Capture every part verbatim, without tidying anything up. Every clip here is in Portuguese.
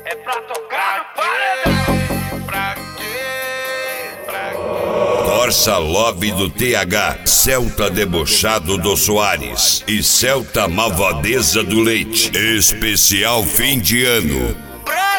É pra tocar no paredão. Pra quê? Pra quê? Corsa Love do T H, Celta Debochado do Soares e Celta Malvadeza do Leite. Especial fim de ano.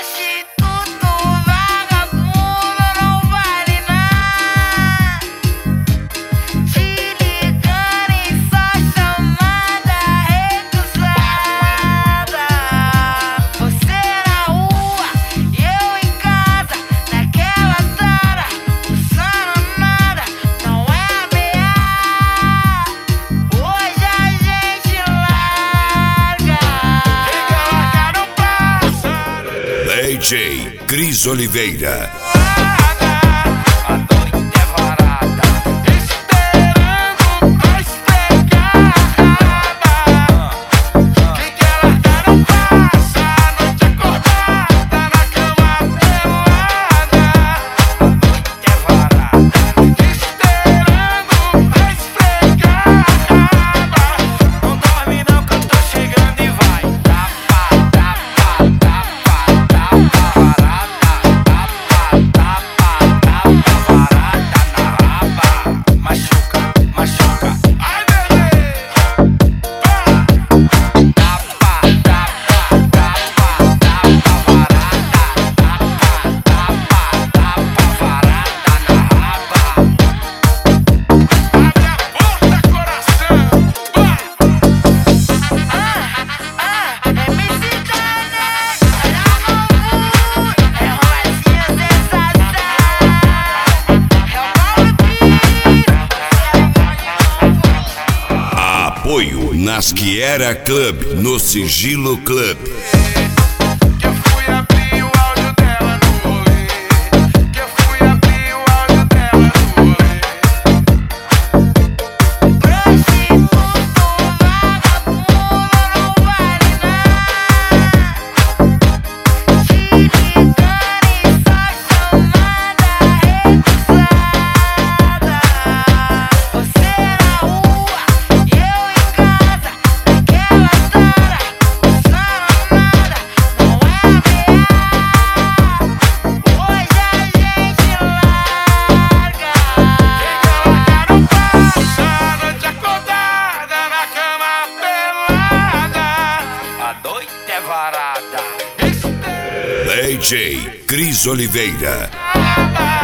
D J Cris Oliveira. Apoio Nasciera Club, no Sigilo Club. D J Cris Oliveira.